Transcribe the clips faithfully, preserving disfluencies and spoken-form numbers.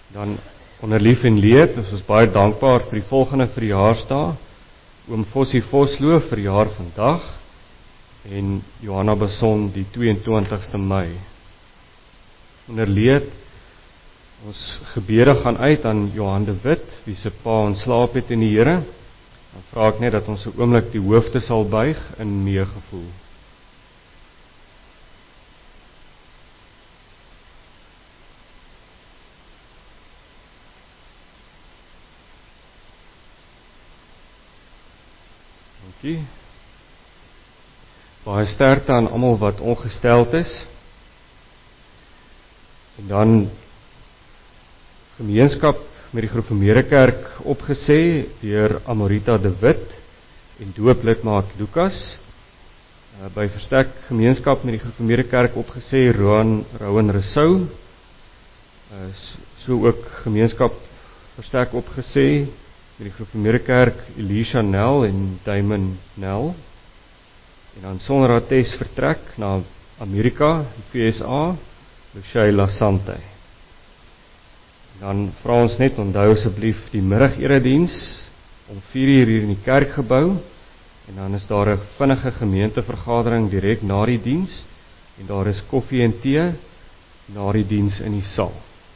Dan onder lief en leed, ons is baie dankbaar vir die volgende verjaarsdae. Oom Fossie Vosloo verjaar vandag en Johanna Beson die twee-en-twintigste Mei. Onder leed, ons gebede gaan uit aan Johan de Wit, wie se pa ontslaap het in die Here. Dan vra ek net dat ons 'n oomblik die hoofde sal buig in meegevoel. Dankie. Baie sterkte aan almal wat ongesteld is. En dan gemeenskap met die Gereformeerde Kerk opgesê deur Amorita de Wit en dooplidmaat Lukas. Uh, by Versterk gemeenskap met die Gereformeerde Kerk opgesê Roan Rowan Rousseau. Uh, so ook gemeenskap Versterk opgesê met die Gereformeerde Kerk Elisha Nel en Damon Nel. En dan sonder attest vertrek na Amerika, die V S A, Lucia Lasante. Dan vra ons net, onthou asseblief die middagerediens om vier uur hier in die kerkgebou, en dan is daar 'n vinnige gemeentevergadering direk na die diens, en daar is koffie en tee na die diens in die saal.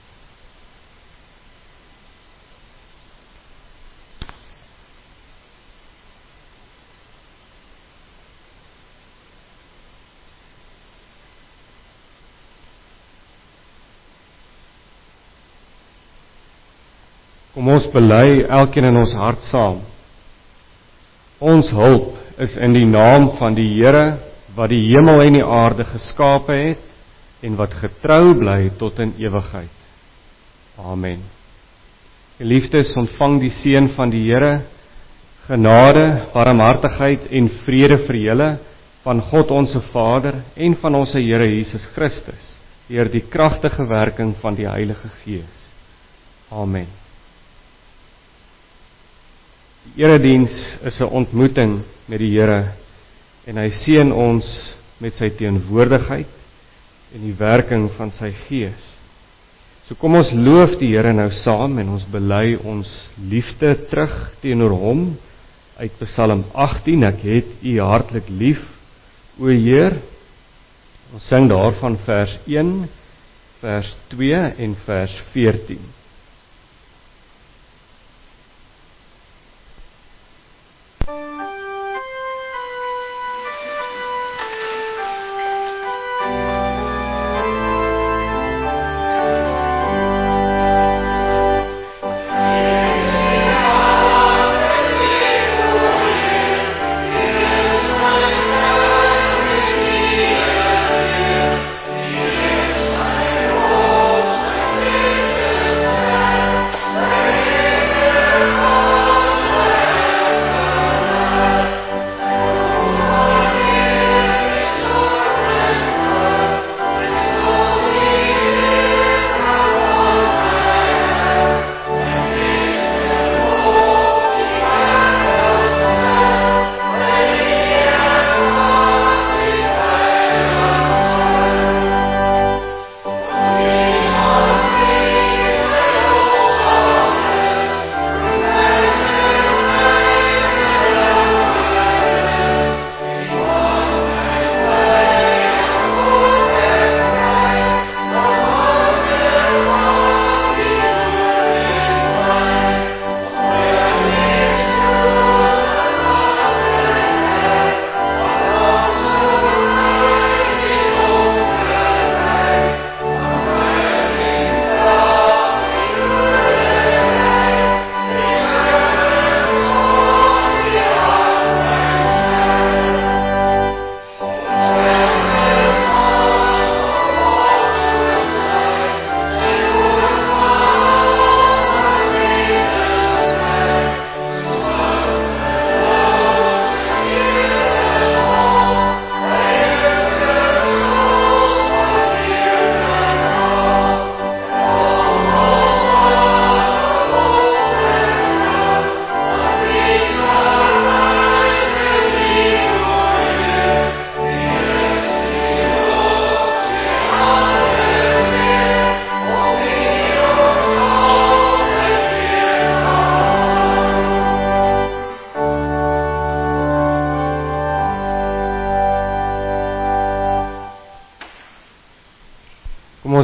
Kom ons bely elkeen in ons hart saam. Ons hulp is in die naam van die Here wat die hemel en die aarde geskape het en wat getrou bly tot in ewigheid. Amen. Geliefdes, ontvang die seën van die Here, genade, barmhartigheid en vrede vir julle van God ons Vader en van ons Here Jesus Christus deur die kragtige werking van die Heilige Gees. Amen. Die erediens is 'n ontmoeting met die Here en hy seën ons met sy teenwoordigheid en die werking van sy Gees. So kom ons loof die Here nou saam en ons bely ons liefde terug teenoor hom uit Psalm agttien. Ek het U hartlik lief, o Heer. Ons sing daarvan vers een, vers twee en vers veertien. Thank you.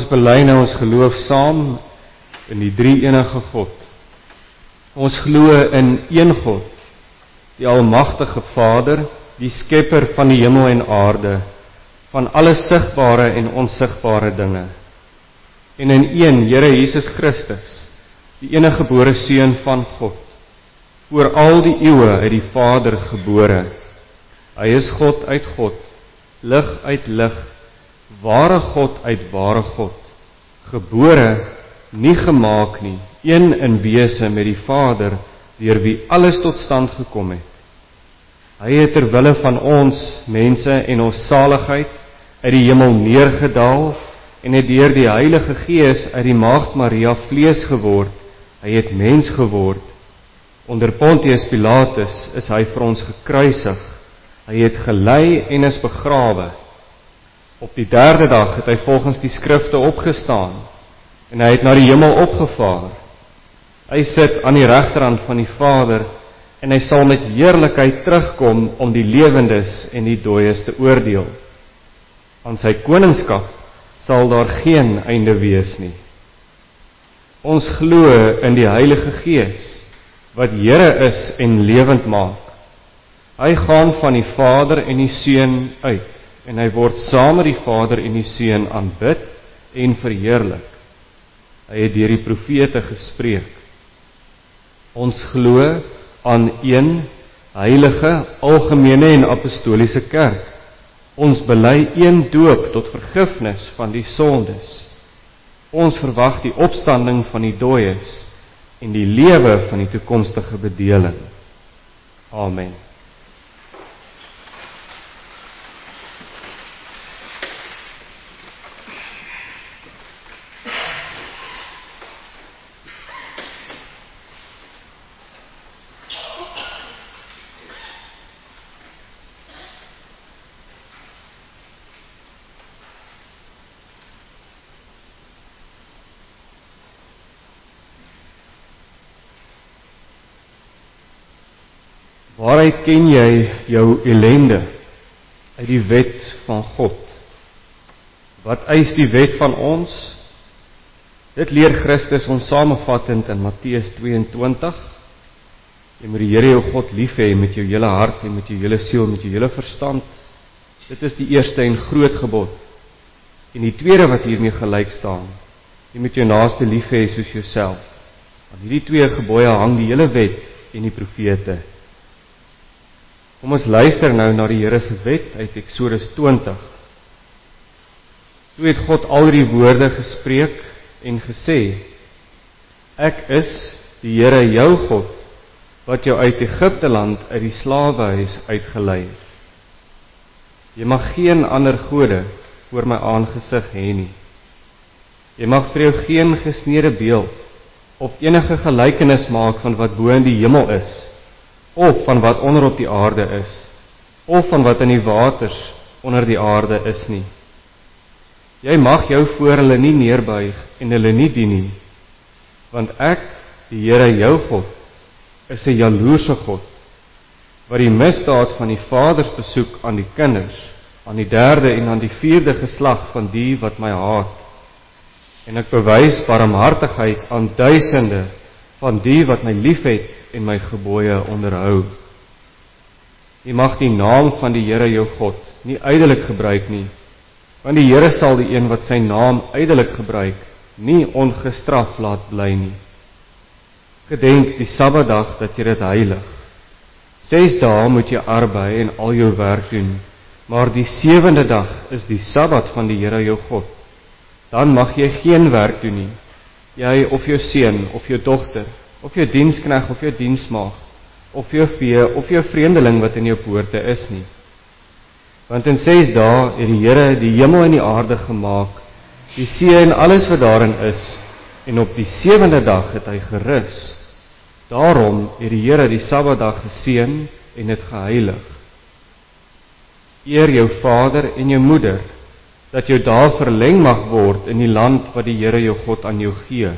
bely nou ons geloof saam in die drie-enige God. Ons glo in een God, die almagtige Vader, die skepper van die hemel en aarde, van alle sigbare en onsigbare dinge. En in een Here Jesus Christus, die enige gebore Seun van God, oor al die eeue uit die Vader gebore. Hy is God uit God, lig uit lig, ware God uit ware God, gebore, nie gemaak nie, een in wese met die Vader, deur wie alles tot stand gekom het. Hy het ter wille van ons mense en ons saligheid uit die hemel neergedaal en het deur die Heilige Gees uit die Maagd Maria vlees geword. Hy het mens geword. Onder Pontius Pilatus is hy vir ons gekruisig. Hy het gelei en is begrawe. Op die derde dag het hy volgens die skrifte opgestaan en hy het na die hemel opgevaar. Hy sit aan die regterhand van die Vader en hy sal met heerlikheid terugkom om die lewendes en die dooies te oordeel. Aan sy koningskap sal daar geen einde wees nie. Ons glo in die Heilige Gees, wat Here is en lewend maak. Hy gaan van die Vader en die Seun uit, en hy word saam met die Vader en die Seun aanbid en verheerlik. Hy het deur die profete gespreek. Ons glo aan een heilige, algemene en apostoliese kerk. Ons bely een doop tot vergifnis van die sondes. Ons verwag die opstanding van die dooies en die lewe van die toekomstige bedeling. Amen. Waaruit ken jy jou ellende? Uit die wet van God. Wat eis die wet van ons? Dit leer Christus ons samevattend in Matteus tweeëntwintig. Jy moet die Here jou God lief hê met jou hele hart en met jou hele siel, met jou hele verstand. Dit is die eerste en groot gebod. En die tweede wat hiermee gelyk staan, jy moet jou naaste lief hê soos jouself. Aan hierdie twee gebooie hang die hele wet en die profete. Kom ons luister nou na die Here se wet uit Eksodus twintig. Toe het God al die woorde gespreek en gesê: Ek is die Here jou God, wat jou uit Egipte land uit die slawehuis uitgelei het. Jy mag geen ander gode voor my aangesig hê nie. Jy mag vir jou geen gesneede beeld of enige gelykenis maak van wat bo in die hemel is, of van wat onder op die aarde is, of van wat in die waters onder die aarde is nie. Jy mag jou voor hulle nie neerbuig en hulle nie dien nie, want ek, die Here jou God, is 'n jaloerse God, wat die misdaad van die vaders besoek aan die kinders, aan die derde en aan die vierde geslag van die wat my haat. En ek bewys barmhartigheid aan duisende van die wat my liefhet en my gebooie onderhou. Jy mag die naam van die Here jou God nie ydelik gebruik nie, want die Here sal die een wat sy naam ydelik gebruik, nie ongestraf laat bly nie. Gedenk die Sabbatdag dat jy dit heilig. Ses dae moet jy arbei en al jou werk doen, maar die sewende dag is die Sabbat van die Here jou God. Dan mag jy geen werk doen nie, jy of jou seun of jou dogter, of jou dienskneg of jou diensmaagd, of jou vee of jou vreemdeling wat in jou poorte is nie. Want in ses dae het die Here die hemel en die aarde gemaak, die see en alles wat daarin is, en op die sewende dag het hy gerus. Daarom het die Here die Sabbatdag geseën en dit geheilig. Eer jou vader en jou moeder, dat jou dae verleng mag word in die land wat die Here jou God aan jou gee.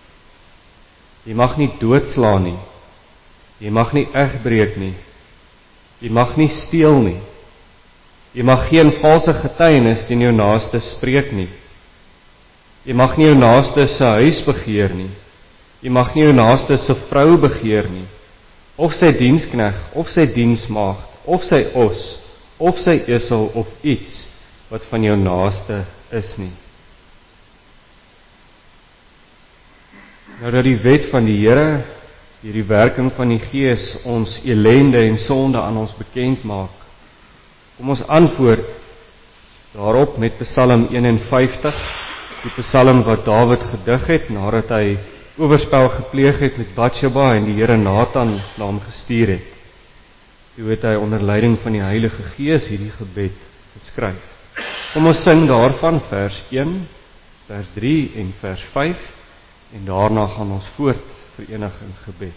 Jy mag nie doodslaan nie, jy mag nie egbreek nie, jy mag nie steel nie, jy mag geen valse getuienis teen jou naaste spreek nie, Jy mag nie jou naaste se huis begeer nie. Jy mag nie jou naaste se vrou begeer nie, of sy dienskneg, of sy diensmaagd, of sy os, of sy esel, of iets wat van jou naaste is nie. Nou dat die wet van die Here, deur die werking van die Gees, ons elende en sonde aan ons bekend maak, kom ons antwoord daarop met Psalm eenenvyftig, die Psalm wat Dawid gedig het, nadat hy oorspel gepleeg het met Batsheba en die Here Nathan na hom gestuur het. Toe het hy onder leiding van die Heilige Gees hierdie gebed geskryf. Kom ons sing daarvan vers een, vers drie en vers vyf, en daarna gaan ons voort verenig in gebed.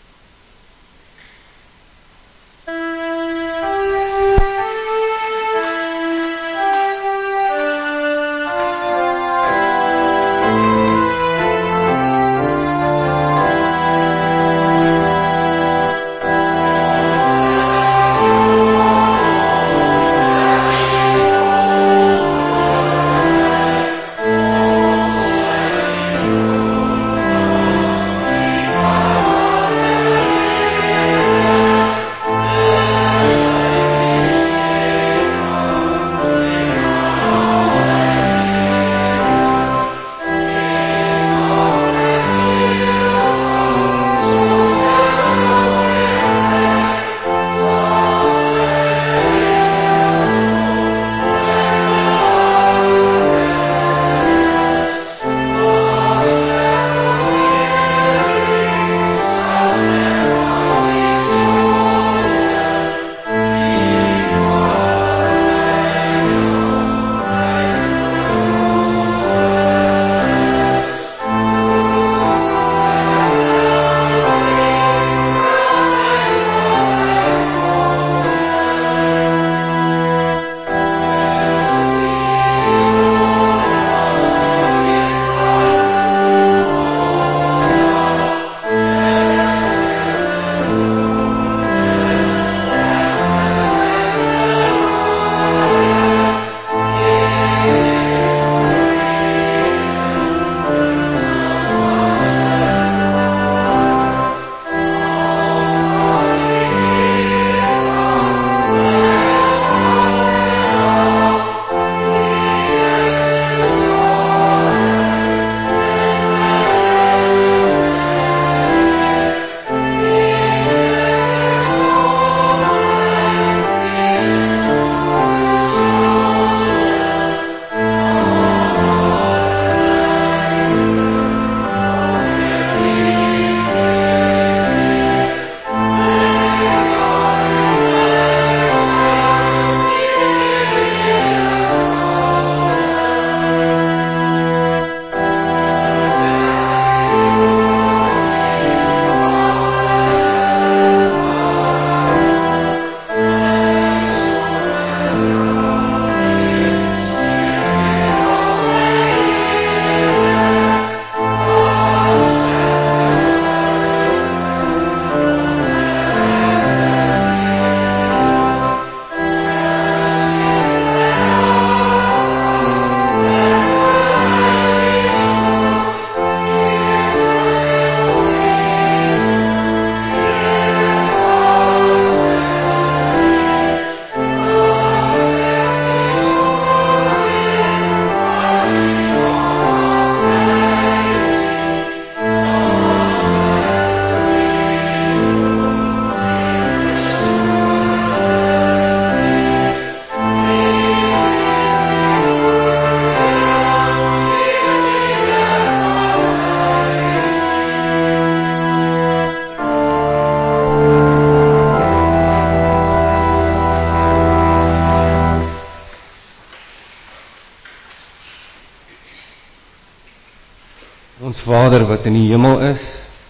Ons Vader wat in die hemel is,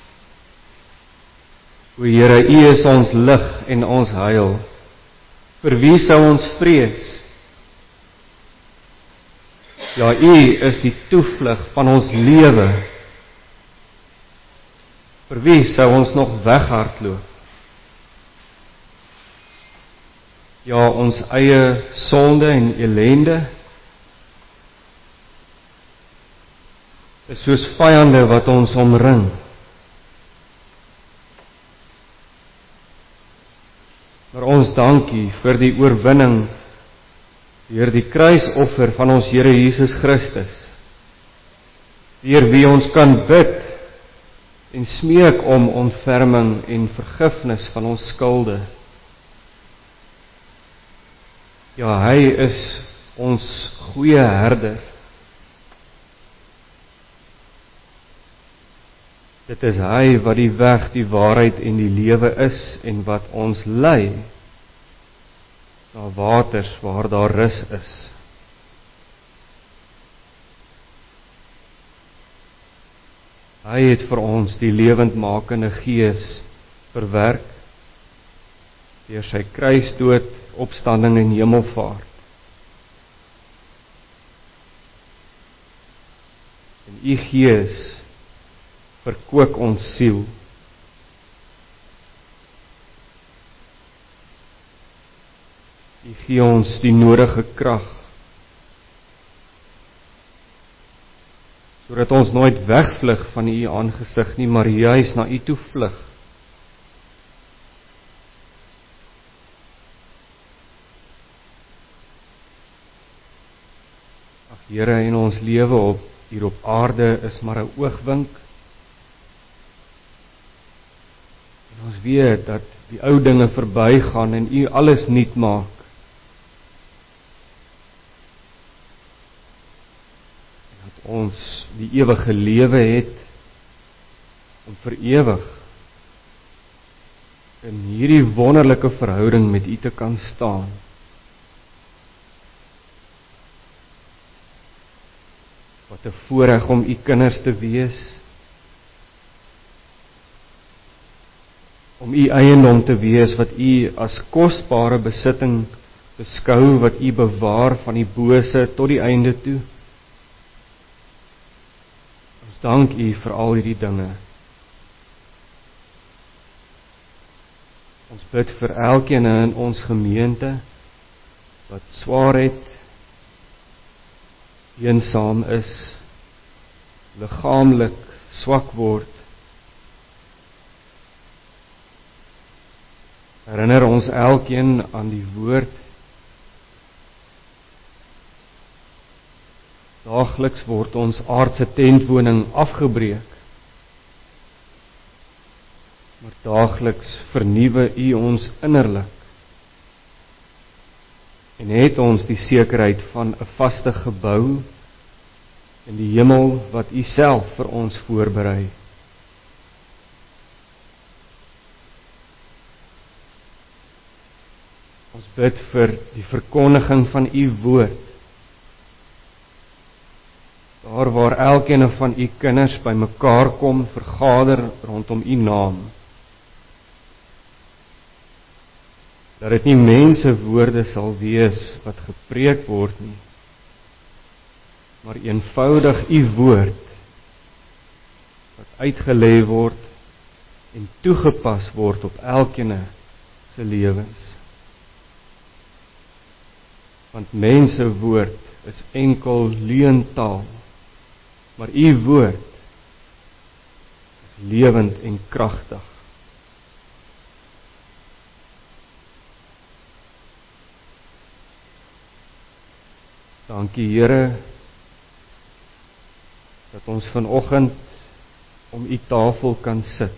o Here, U is ons lig en ons heil. Vir wie sou ons vrees? Ja, U is die toevlug van ons lewe. Vir wie sou ons nog weghardloop? Ja, ons eie sonde en elende. is soos vyande wat ons omring. Maar ons dankie vir die oorwinning deur die kruisoffer van ons Here Jesus Christus, deur wie ons kan bid en smeek om ontferming en vergifnis van ons skulde. Ja, hy is ons goeie herder. Dit is hy wat die weg, die waarheid en die lewe is en wat ons lei na waters waar daar rus is. Hy het vir ons die lewendmakende Gees verwerk deur sy kruisdood, opstanding en hemelvaart. En u Gees verkoop ons siel. U gee ons die nodige krag, sodat ons nooit wegvlug van u aangesig nie, maar juis na u toe vlug. Ag Here, en ons lewe op hier op aarde is maar 'n oogwink. En ons weet dat die ou dinge verbygaan en u alles nuut maak. Ons die ewige lewe het om vir ewig in hierdie wonderlike verhouding met u te kan staan. Wat 'n voorreg om u kinders te wees, om u eiendom te wees wat u as kosbare besitting beskou, wat u bewaar van die bose tot die einde toe. Dank u vir al hierdie dinge. Ons bid vir elkeen in ons gemeente wat swaar het, eensaam is, liggaamlik swak word. Herinner ons elkeen aan die woord. Daagliks word ons aardse tentwoning afgebreek, maar daagliks vernuwe u ons innerlik en het ons die sekerheid van 'n vaste gebou in die hemel wat u self vir ons voorberei. Ons bid vir die verkondiging van u woord, daar waar elkeen van u kinders by mekaar kom, vergader rondom u naam. Dat dit nie mense woorde sal wees wat gepreek word nie, maar eenvoudig u woord wat uitgelê word en toegepas word op elkeen se lewens. Want mense woord is enkel leuntaal, maar u woord is lewend en kragtig. Dankie Here, dat ons vanoggend om u tafel kan sit.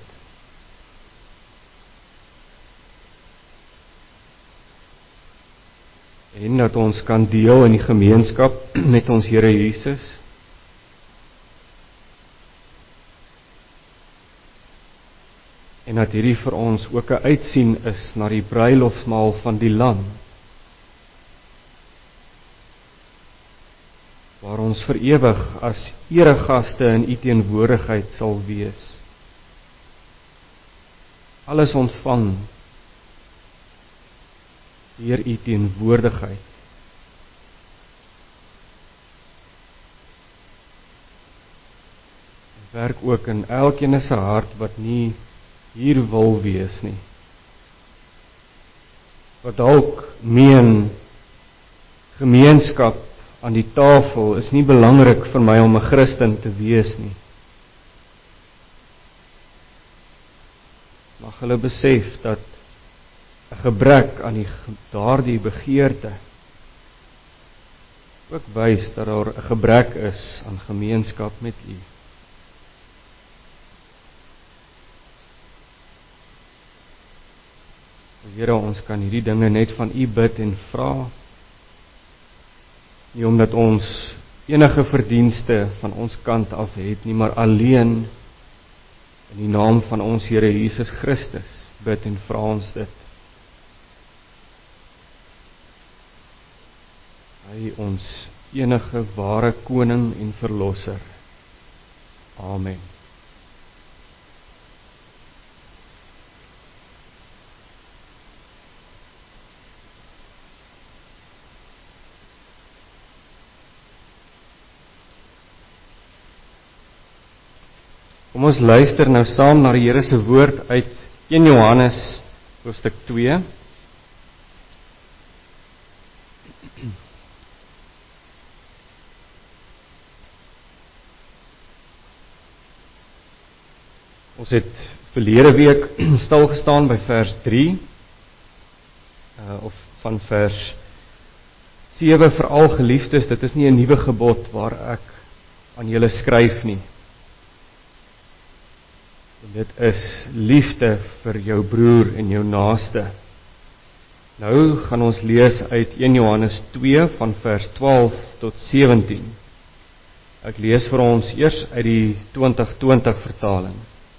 En dat ons kan deel in die gemeenskap met ons Here Jesus. En dat hierdie vir ons ook 'n uitsien is na die bruilofsmaal van die Lam, waar ons vir ewig as eregaste in u teenwoordigheid sal wees. Alles ontvang deur u teenwoordigheid. Werk ook in elkeen se hart wat nie hier wil wees nie. Wat dalk meen gemeenskap aan die tafel is nie belangrik vir my om 'n Christen te wees nie. Mag hulle besef dat 'n gebrek aan die daardie begeerte ook wys dat daar 'n gebrek is aan gemeenskap met U. Here, ons kan hierdie dinge net van U bid en vra, nie omdat ons enige verdienste van ons kant af het nie, maar alleen in die naam van ons Here Jesus Christus bid en vra ons dit. Hy ons enige ware koning en verlosser. Amen. Kom ons luister nou saam na die Here se woord uit een Johannes hoofstuk twee. Ons het verlede week stil gestaan by vers drie, uh, of van vers sewe, veral geliefdes, dit is nie 'n nuwe gebod waar ek aan julle skryf nie. En dit is liefde vir jou broer en jou naaste. Nou gaan ons lees uit een Johannes twee van vers twaalf tot sewentien. Ek lees vir ons eers uit die twintig twintig vertaling.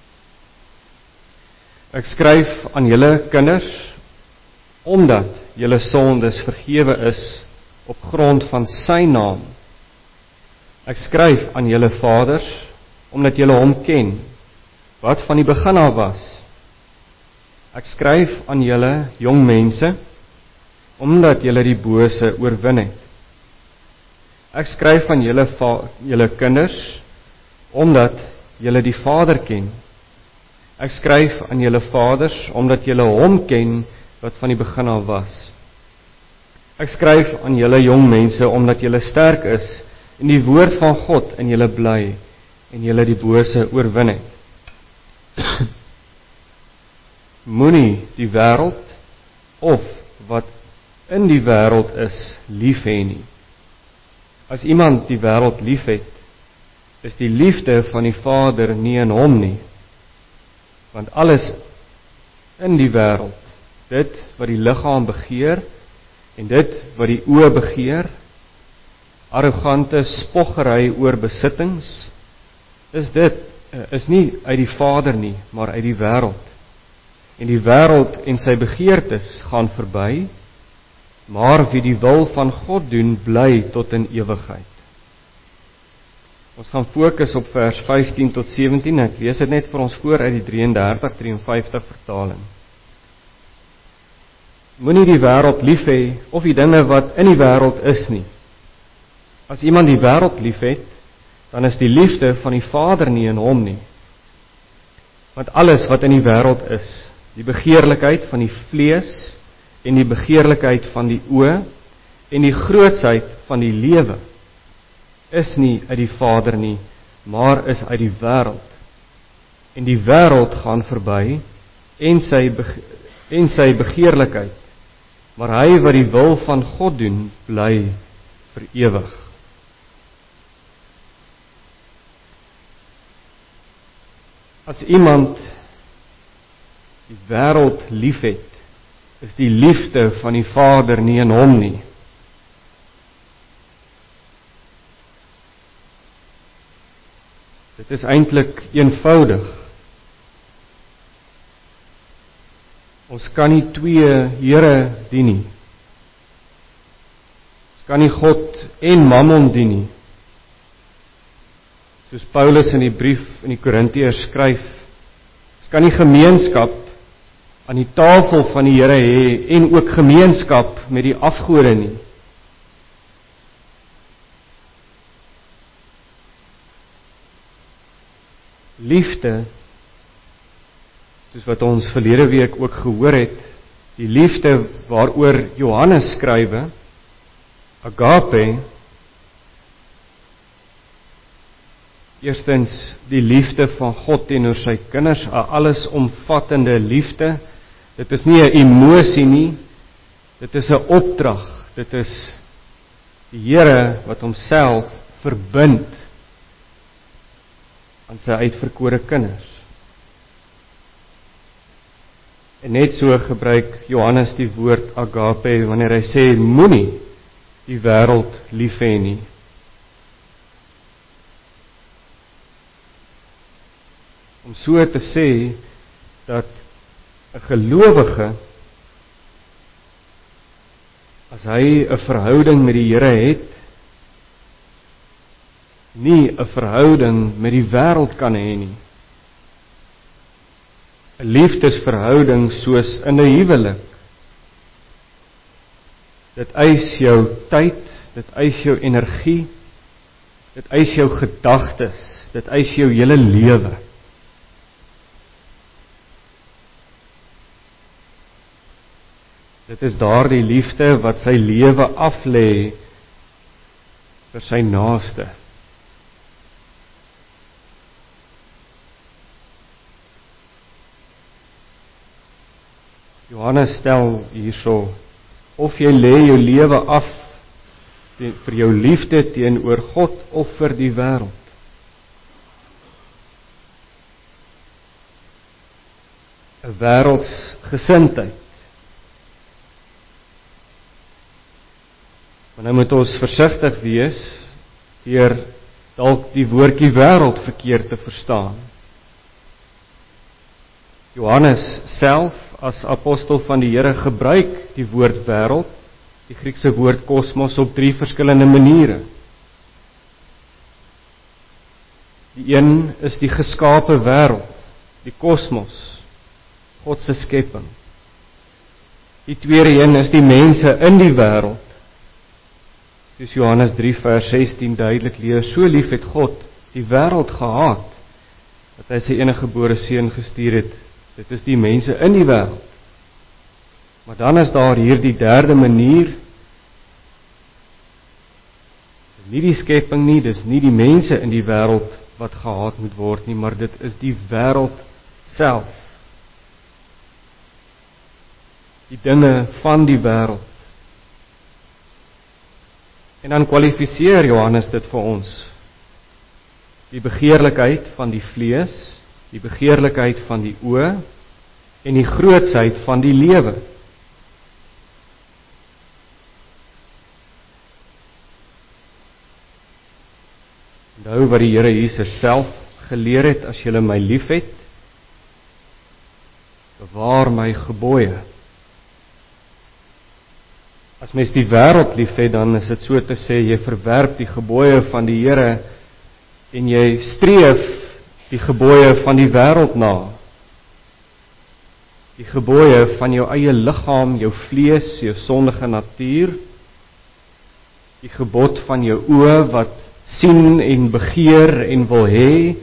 Ek skryf aan julle kinders, omdat julle sondes vergewe is op grond van sy naam. Ek skryf aan julle vaders, omdat julle hom ken, wat van die begin af was. Ek skryf aan julle jong mense, omdat julle die bose oorwin het. Ek skryf aan julle julle kinders, omdat julle die Vader ken. Ek skryf aan julle vaders, omdat julle hom ken, wat van die begin af was. Ek skryf aan julle jong mense, omdat julle sterk is, en die woord van God in julle bly, en julle die bose oorwin het. Moenie die wêreld, of wat in die wêreld is, lief hê nie. As iemand die wêreld lief het, is die liefde van die Vader nie in hom nie. Want alles in die wêreld, dit wat die liggaam begeer, en dit wat die oë begeer, arrogante spoggery oor besittings, is dit, is nie uit die Vader nie, maar uit die wêreld. En die wêreld en sy begeertes gaan verby, maar wie die wil van God doen, bly tot in ewigheid. Ons gaan fokus op vers vyftien tot sewentien, ek lees dit net vir ons voor uit die drie en dertig drie en vyftig vertaling. Moenie die wêreld lief hê, of die dinge wat in die wêreld is nie. As iemand die wêreld lief het, dan is die liefde van die Vader nie in hom nie. Want alles wat in die wêreld is, die begeerlikheid van die vlees, en die begeerlikheid van die oë, en die grootsheid van die lewe, is nie uit die Vader nie, maar is uit die wêreld. En die wêreld gaan verby, en sy, bege- en sy begeerlikheid, maar hy wat die wil van God doen, bly vir ewig. As iemand die wêreld liefhet, is die liefde van die Vader nie in hom nie. Dit is eintlik eenvoudig. Ons kan nie twee Here dien nie. Ons kan nie God en Mammon dien nie. Soos Paulus in die brief in die Korintiërs skryf, ons kan nie gemeenskap aan die tafel van die Here hê en ook gemeenskap met die afgode nie. Liefde, soos wat ons verlede week ook gehoor het, die liefde waaroor Johannes skrywe, agape, Eerstens die liefde van God teenoor sy kinders, 'n allesomvattende liefde. Dit is nie 'n emosie nie, dit is 'n opdrag. Dit is die Here wat homself verbind aan sy uitverkore kinders. En net so gebruik Johannes die woord agape wanneer hy sê moenie die wêreld lief hê nie. Om so te sê dat 'n gelowige, as hy 'n verhouding met die Here het, nie 'n verhouding met die wêreld kan hê nie. 'n Liefdesverhouding soos in 'n huwelik. Dit eis jou tyd, dit eis jou energie, dit eis jou gedagtes, dit eis jou hele lewe. Dit is daardie liefde wat sy lewe aflê vir sy naaste. Johannes stel hierso, of jy lê jou lewe af vir jou liefde teenoor God of vir die wêreld. ‘n wêreldsgesindheid. Maar nou moet ons versigtig wees deur dalk die woordjie wêreld verkeerd te verstaan. Johannes self as apostel van die Here gebruik die woord wêreld, die Griekse woord kosmos, op drie verskillende maniere. Die een is die geskape wêreld, die kosmos, God se skepping. Die tweede een is die mense in die wêreld. Soos Johannes drie vers sestien duidelik leer, so lief het God die wêreld gehaat, dat hy sy enige gebore seun gestuur het. Dit is die mense in die wêreld. Maar dan is daar hier die derde manier. Dis nie die skepping nie, dis nie die mense in die wêreld wat gehaat moet word nie, maar dit is die wêreld self. Die dinge van die wêreld. En dan kwalifiseer Johannes dit vir ons. Die begeerlikheid van die vlees, die begeerlikheid van die oë en die grootsheid van die lewe. Onthou wat die Here Jesus self geleer het, as julle my liefhet, bewaar my gebooie. As mens die wêreld liefhet, dan is dit so te sê, jy verwerp die gebooie van die Here en jy streef die gebooie van die wêreld na. Die gebooie van jou eie liggaam, jou vlees, jou sondige natuur. Die gebod van jou oë wat sien en begeer en wil hê.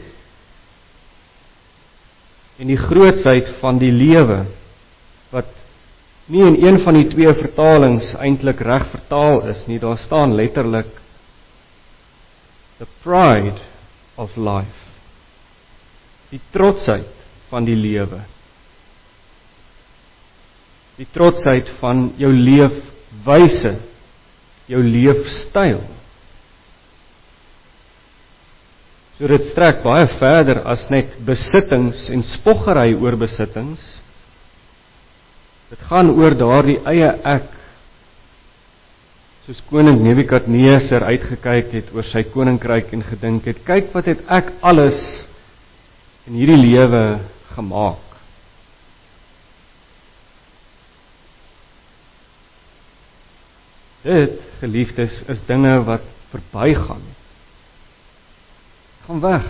En die grootsheid van die lewe, wat nie in een van die twee vertalings eintlik reg vertaal is nie. Daar staan letterlik the pride of life. Die trotsheid van die lewe. Die trotsheid van jou leefwyse, jou leefstyl. So dit strek baie verder as net besittings en spoggery oor besittings. Dit gaan oor daardie eie ek. Soos koning Nebukadneser uitgekyk het oor sy koninkryk en gedink het, kyk wat het ek alles in hierdie lewe gemaak. Dit, geliefdes, is dinge wat verbygaan. Gaan weg.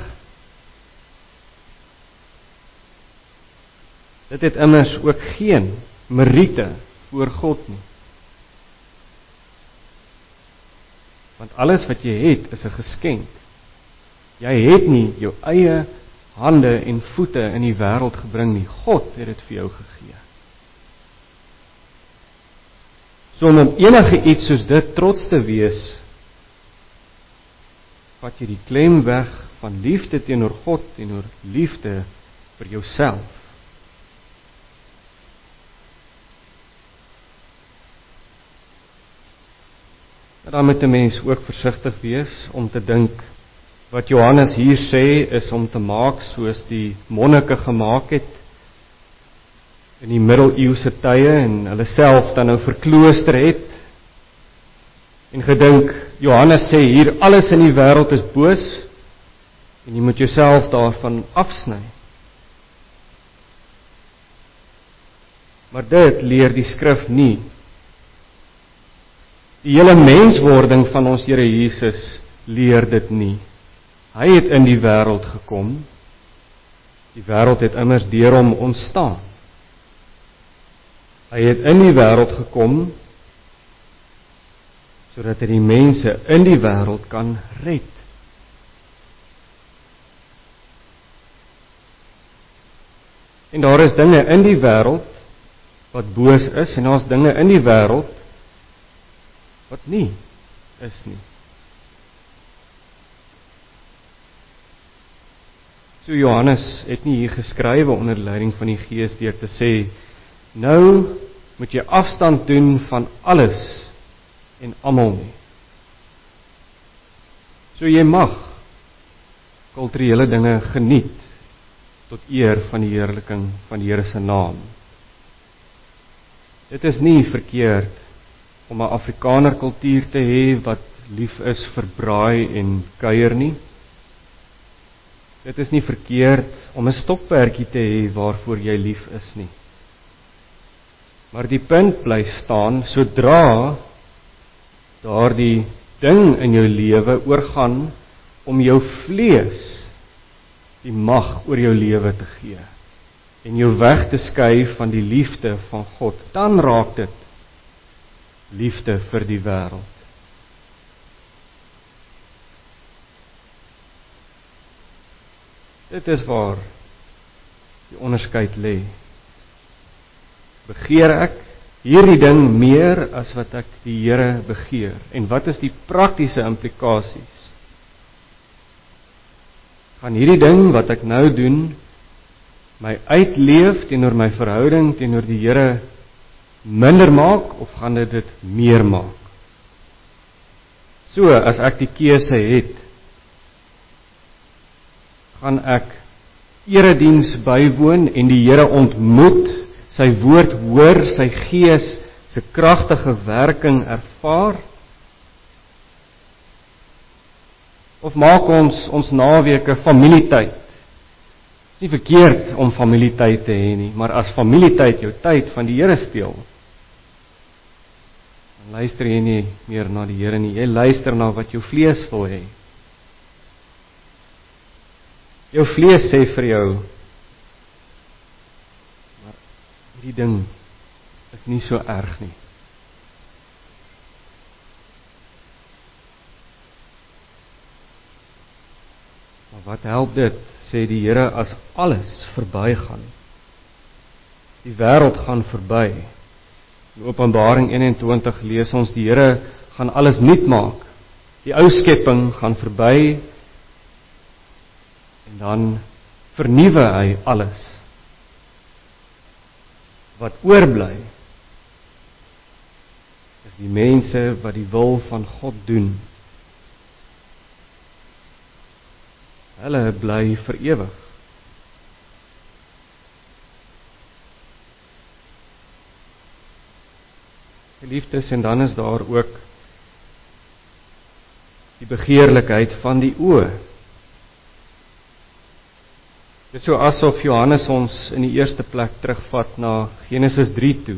Dit het immers ook geen meriete voor God nie. Want alles wat jy het is 'n geskenk. Jy het nie jou eie hande en voete in die wêreld gebring nie. God het dit vir jou gegee. So om enige iets soos dit trots te wees, vat jy die klem weg van liefde teenoor God, teenoor liefde vir jouself. Dan moet 'n mens ook versigtig wees om te dink wat Johannes hier sê is om te maak soos die monnike gemaak het in die middeleeuse tye en hulle self dan nou verklooster het en gedink Johannes sê hier alles in die wêreld is boos en jy moet jouself daarvan afsny. Maar dit leer die skrif nie. Die hele menswording van ons Here Jesus leer dit nie. Hy het in die wêreld gekom. Die wêreld het immers deur hom ontstaan. Hy het in die wêreld gekom sodat hy die mense in die wêreld kan red. En daar is dinge in die wêreld wat boos is en daar's dinge in die wêreld wat nie is nie. So Johannes het nie hier geskrywe onder leiding van die Gees deur te sê, nou moet jy afstand doen van alles en almal nie. So jy mag kulturele dinge geniet tot eer van die heerliking van die Here se naam. Dit is nie verkeerd om 'n Afrikaner kultuur te hê wat lief is vir braai en kuier nie. Dit is nie verkeerd om 'n stokperdjie te hê waarvoor jy lief is nie. Maar die punt bly staan, sodra daardie ding in jou lewe oorgaan om jou vlees die mag oor jou lewe te gee en jou weg te skei van die liefde van God, dan raak dit liefde vir die wêreld. Dit is waar die onderskeid lê. Begeer ek hierdie ding meer as wat ek die Here begeer? En wat is die praktiese implikasies? Gaan hierdie ding wat ek nou doen my uitleef teenoor my verhouding teenoor die Here minder maak of gaan dit dit meer maak? So, as ek die keuse het, gaan ek erediens bywoon en die Here ontmoet, sy woord hoor, sy gees, sy kragtige werking ervaar? Of maak ons ons naweke familietyd? Nie verkeerd om familietyd te hê nie, maar as familietyd jou tyd van die Here steel, dan luister jy nie meer na die Here nie, jy luister na wat jou vlees wil hê. Jou vlees sê vir jou, maar hierdie ding is nie so erg nie. Maar wat help dit, sê die Here, as alles verbygaan? Die wêreld gaan verby. In Openbaring eenentwintig lees ons, die Here gaan alles nuut maak. Die ou skepping gaan verby, en dan vernuwe hy alles. Wat oorbly, is die mense wat die wil van God doen. Hulle bly vir ewig. Geliefdes, en dan is daar ook die begeerlikheid van die oë. Dit is so asof Johannes ons in die eerste plek terugvat na Genesis drie toe.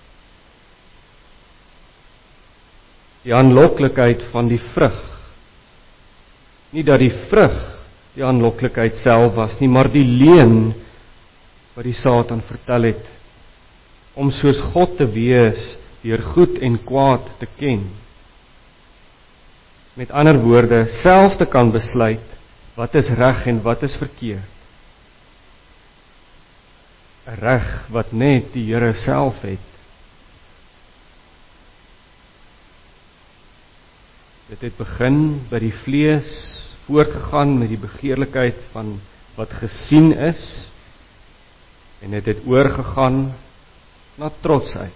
Die aanloklikheid van die vrug. Nie dat die vrug die aanloklikheid self was nie, maar die leuen wat die Satan vertel het, om soos God te wees, deur goed en kwaad te ken. Met ander woorde, self te kan besluit, wat is reg en wat is verkeerd. 'n Reg wat net die Here self het. Dit het begin by die vlees voortgegaan met die begeerlikheid van wat gesien is, en het het oorgegaan na trotsheid.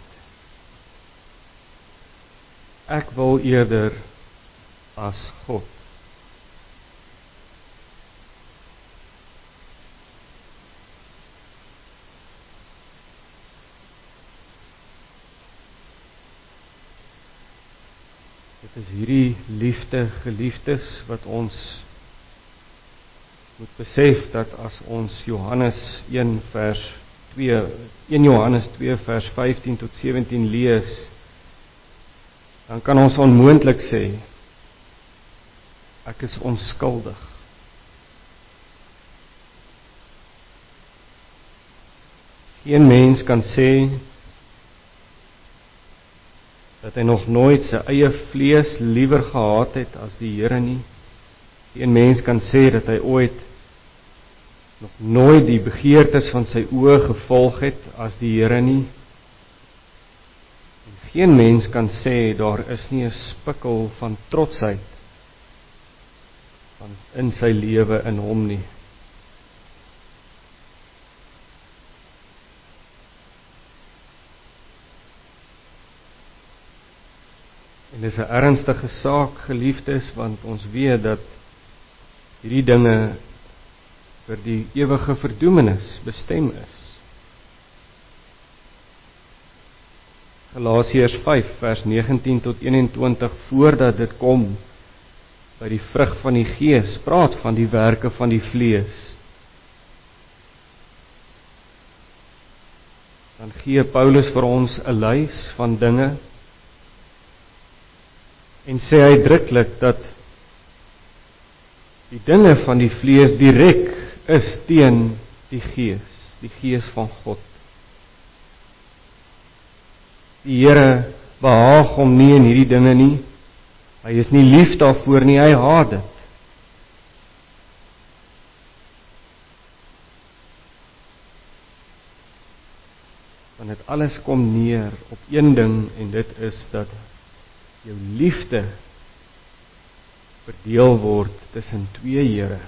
Ek wil eerder as God. Dit is hierdie liefde, geliefdes, wat ons moet besef dat as ons Johannes een vers twee, een Johannes twee vers vyftien tot sewentien lees, dan kan ons onmoontlik sê, ek is onskuldig. Geen mens kan sê dat hy nog nooit sy eie vlees liewer gehaat het as die Here nie. Geen mens kan sê dat hy ooit nog nooit die begeertes van sy oë gevolg het as die Here nie. En geen mens kan sê daar is nie 'n spikkel van trotsheid in sy lewe in hom nie. En dis 'n ernstige saak, geliefdes, want ons weet dat hierdie dinge vir die ewige verdoemenis bestem is. Galasiërs vyf vers negentien tot eenentwintig, voordat dit kom by die vrug van die Gees, praat van die werke van die vlees. Dan gee Paulus vir ons 'n lys van dinge en sê uitdruklik dat die dinge van die vlees direk is teen die Gees, die Gees van God. Die Here behaag hom nie in hierdie dinge nie. Hy is nie lief daarvoor nie, hy haat dit. Want dit alles kom neer op een ding, en dit is dat jou liefde verdeel word tussen twee Here.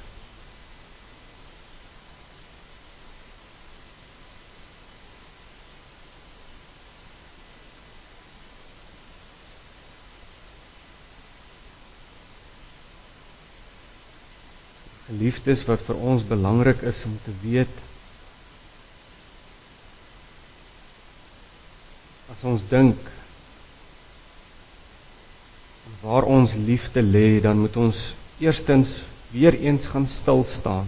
Geliefdes, wat vir ons belangrik is om te weet, as ons dink waar ons liefde lê, dan moet ons eerstens weer eens gaan stil staan.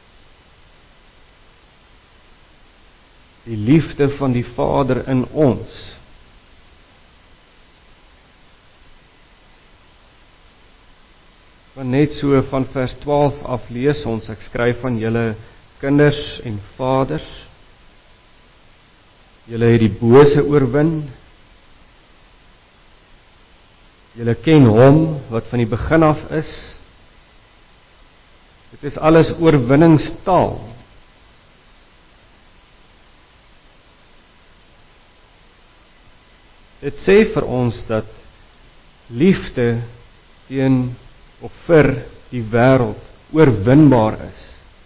Die liefde van die Vader in ons. Want net so van vers twaalf af lees ons, ek skryf aan julle kinders en vaders, julle het die bose oorwin, julle ken hom wat van die begin af is. Dit is alles oorwinningstaal. Dit sê vir ons dat liefde teen of vir die wêreld oorwinbaar is.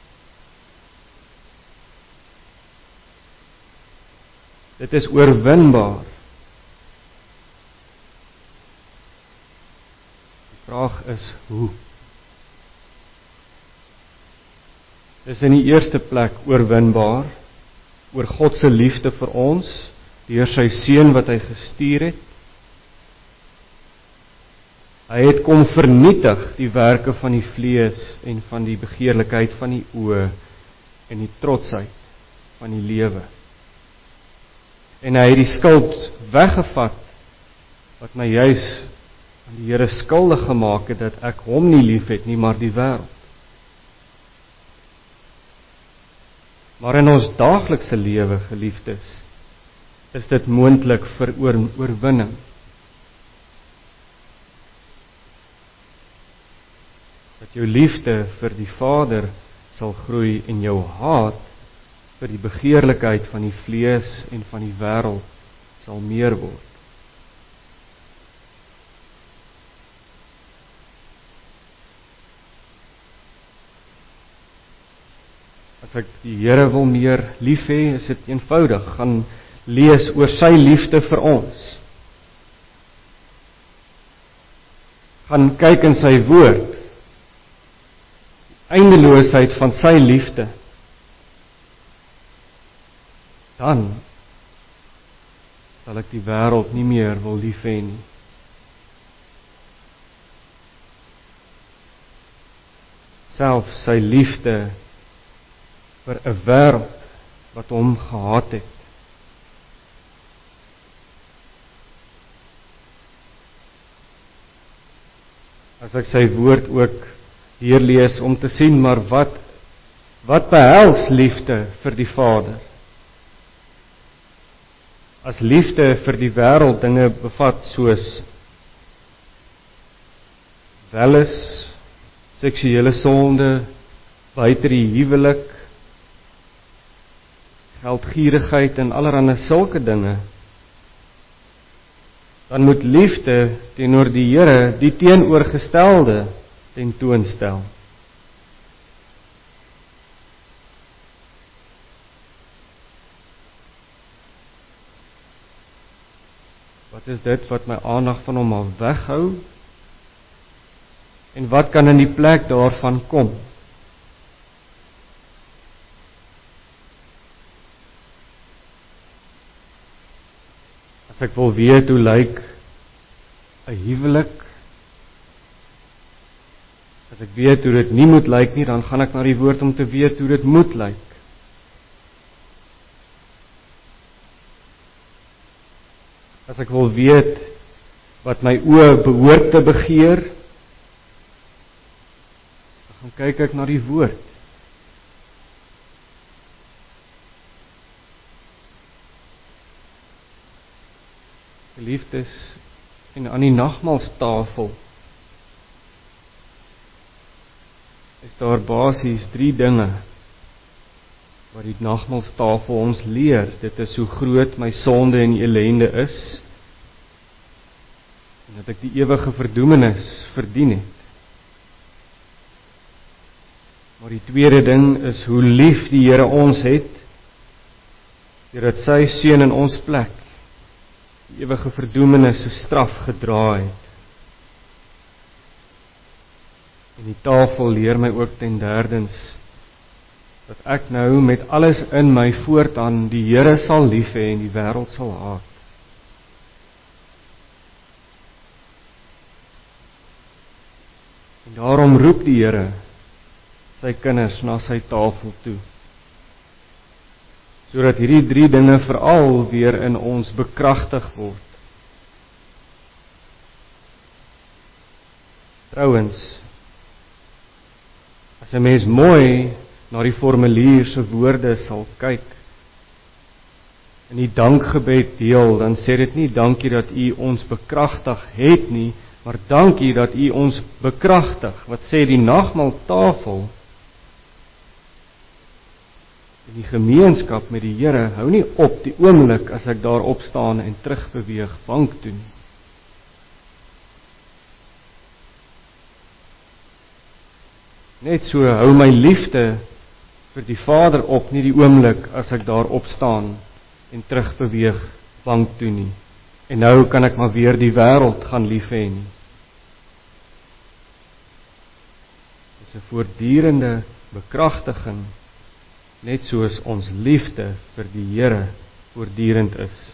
Dit is oorwinbaar. Die vraag is hoe? Dit is in die eerste plek oorwinbaar oor God se liefde vir ons, deur sy seun wat hy gestuur het. Hy het kom vernietig die werke van die vlees en van die begeerlikheid van die oë en die trotsheid van die lewe. En hy het die skuld weggevat wat my juis aan die Here skuldig gemaak het dat ek hom nie lief het nie, maar die wêreld. Maar in ons daaglikse lewe, geliefdes, is dit moontlik vir oor, oorwinning. Dat jou liefde vir die Vader sal groei en jou haat vir die begeerlikheid van die vlees en van die wêreld sal meer word. As ek die Here wil meer lief hê, is dit eenvoudig, gaan lees oor sy liefde vir ons. Gaan kyk in sy woord, die eindeloosheid van sy liefde. Dan sal ek die wêreld nie meer wil lief hê nie. Self sy liefde vir 'n wêreld wat hom gehaat het. As ek sy woord ook deurlees om te sien, maar wat wat behels liefde vir die Vader? As liefde vir die wêreld dinge bevat soos welis, seksuele sonde, buite die huwelik, geldgierigheid en allerlei sulke dinge, dan moet liefde teenoor die Here die teenoorgestelde tentoonstel. Wat is dit wat my aandag van hom af weghou? En wat kan in die plek daarvan kom? As ek wil weet hoe lyk 'n huwelik, as ek weet hoe dit nie moet lyk nie, dan gaan ek na die woord om te weet hoe dit moet lyk. As ek wil weet wat my oë behoort te begeer, dan gaan kyk ek na die woord. Geliefdes, en aan die nagmaalstafel is daar basies drie dinge wat die nagmaalstafel ons leer. Dit is hoe groot my sonde en ellende is, en dat ek die ewige verdoemenis verdien het. Maar die tweede ding is hoe lief die Here ons het, deurdat sy seun in ons plek die ewige verdoemenis se straf gedra het. En die tafel leer my ook ten derdens dat ek nou met alles in my voortaan die Here sal lief hê en die wêreld sal haat. En daarom roep die Here sy kinders na sy tafel toe, sodat hierdie drie dinge veral weer in ons bekragtig word. Trouwens, as 'n mens mooi na die formulier se woorde sal kyk, in die dankgebed deel, dan sê dit nie dankie dat U ons bekragtig het nie, maar dankie dat U ons bekragtig. Wat sê die nagmaaltafel? En die gemeenskap met die Here hou nie op die oomblik as ek daar opstaan en terugbeweeg bank toe nie. Net so hou my liefde vir die Vader op nie die oomblik as ek daar opstaan en terugbeweeg bank toe nie. En nou kan ek maar weer die wêreld gaan lief hê nie. Dit is 'n voortdurende bekragtiging, net soos ons liefde vir die Here voortdurend is.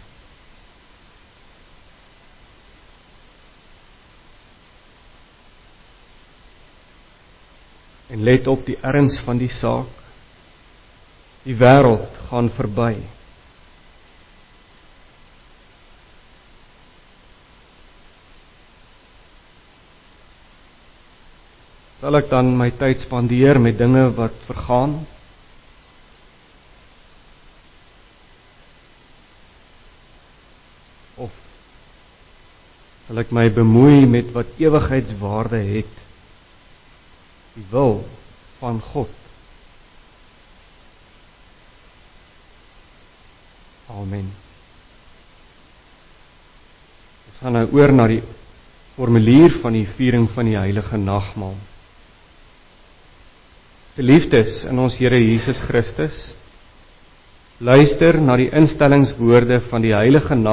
En let op die erns van die saak. Die wêreld gaan verby. Sal ek dan my tyd spandeer met dinge wat vergaan? Of sal ek my bemoei met wat ewigheidswaarde het? Die wil van God. Amen. Ons gaan nou oor na die formulier van die viering van die heilige nagmaal. Geliefdes in ons Here Jesus Christus, luister na die instellingswoorde van die Heilige Naam